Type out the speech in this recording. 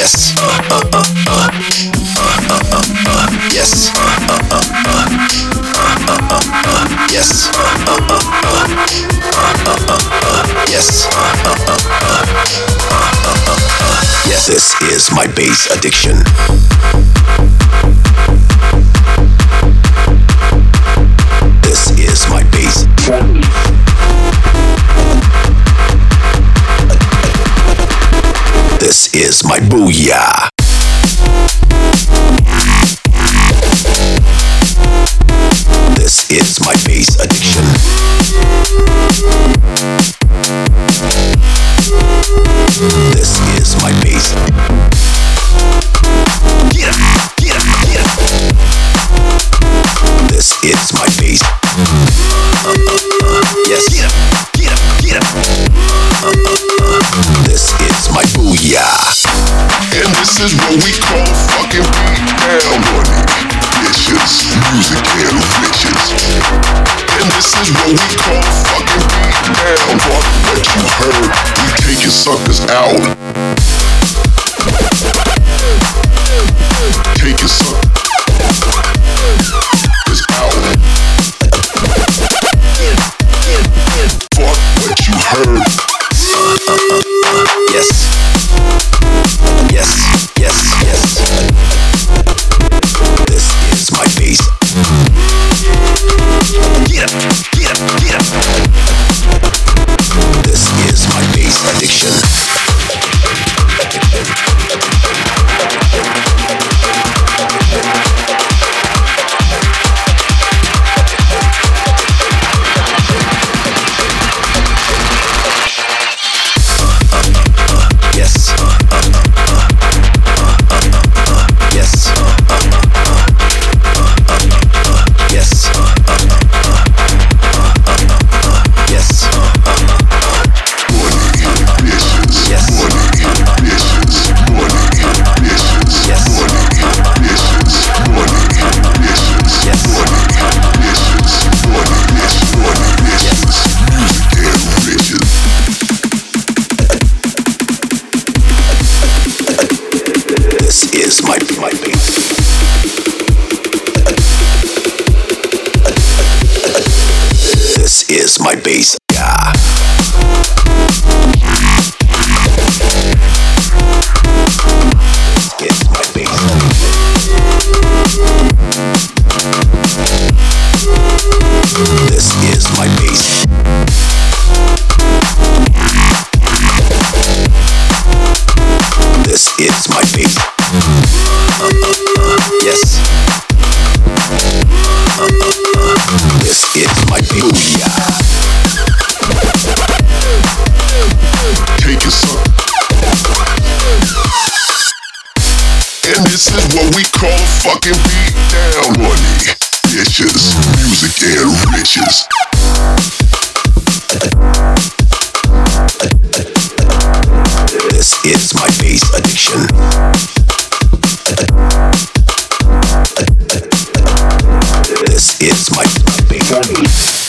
yes, yes, yes, yes, yes, this is my bass addiction. This is my bass. This is my booyah. This is my bass addiction. This is my bass. Get up, get up, get up. This is my bass. Yes, get up, get up, get up. This is my booyah. And this is what we call fucking beat down money. Vicious, music and riches. And this is what we call fucking beat down. What you heard, we taking suckers out. Taking suckers out. Fuck what you heard. Yes. Yes, yes, yes. This is my bass. Get up, get up, get up. This is my bass addiction. This is my bass. This is my bass. Yeah. It's my bass. This is my bass. This is my bass. Yes. This is my booyah. Take it some. And this is what we call fucking beat down money. Vicious, music and riches. This is my bass addiction. This is my bass.